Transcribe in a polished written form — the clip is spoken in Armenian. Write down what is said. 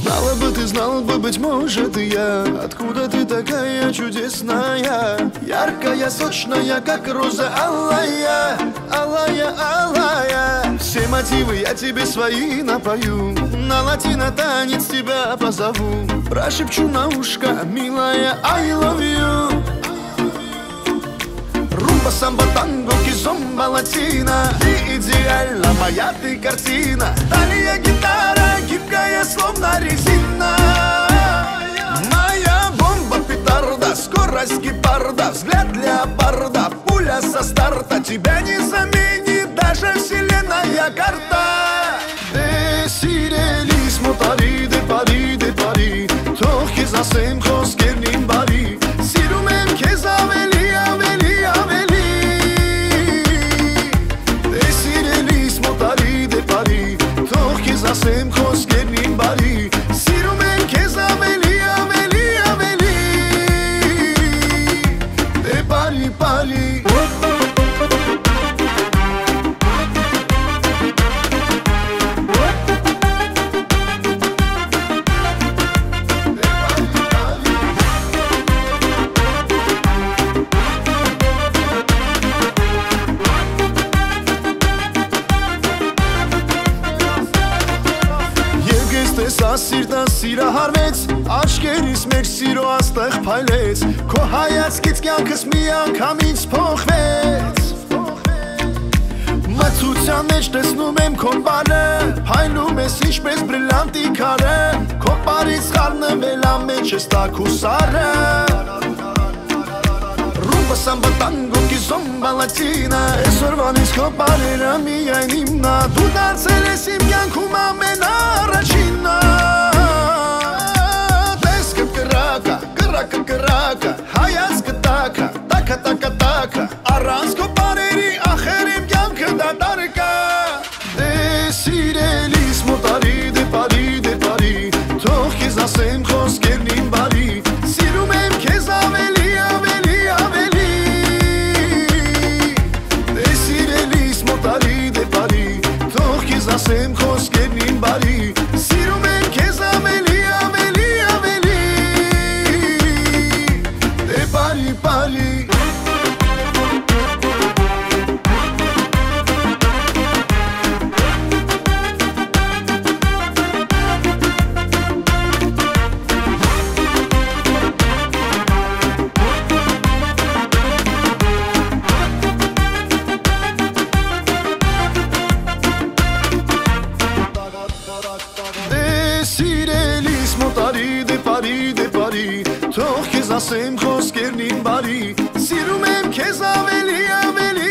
Ты знал бы, быть может, и я. Откуда ты такая чудесная, яркая, сочная, как роза алая, алая, алая. Все мотивы я тебе свои напою, на латино танец тебя позову, прошепчу на ушко, милая, I love you. Румба, самбо, танго, кизомба, латина, ты идеальна, моя ты картина. Талия, гитара, гибкая, словно резина. Моя бомба, петарда, скорость гепарда, взгляд леопарда, пуля со старта. Тебя не заменит даже вселенная карта. Սիրելիս մոտարի դե բարի դե բարի, թող քեզ ասեմ խոսքերն իմ բարի, սիրում եմ քեզ ավելի ավելի ավելի. Դե սիրելիս մոտարի դե բարի, թող քեզ ասեմ խոսքերն իմ բարի, սիրում եմ քեզ ավելի ավելի ավելի. Դե բարի բարի. Սիրտը սիրահարվեց, աչքերիս մեր սիրո աստեղ փայլեց, քո հայացքից կյանքս մի անգամ ինձ փոխվեց։ Մթության մեջ տեսնում եմ քո բարը, փայլում ես ինչպես բրիլանտի քարը, քո բարից խառնվել ամեն չես տաք ու սառը։ Ռումբա, սամբա, տանգո, կիզոմբա, լատինա, այսօրվանից քո բարերը միայն իմնա, դու դարձել ես իմ կյանքում ամենաառաջինը։ Կրակը, հայացքը տակը, տակը, տակը, տակը, առանց քո բարերի ախեր իմ կյանքը դատարկ է։ Դե սիրելիս մոտարի դե բարի դե բարի, թող քեզ ասեմ խոսքերն իմ բարի, սիրում եմ քեզ ավելի ավելի ավելի։ Դե սիրելիս մոտարի դե բարի, թող քեզ ասեմ խոսքերն իմ բարի, սիրում եմ քեզ ավելի ավելի ավելի։ Pari, pari. Սիրելիս մոտարի դե բարի դե բարի, թող քեզ ասեմ խոսքերն իմ բարի, սիրում եմ քեզ ավելի ավելի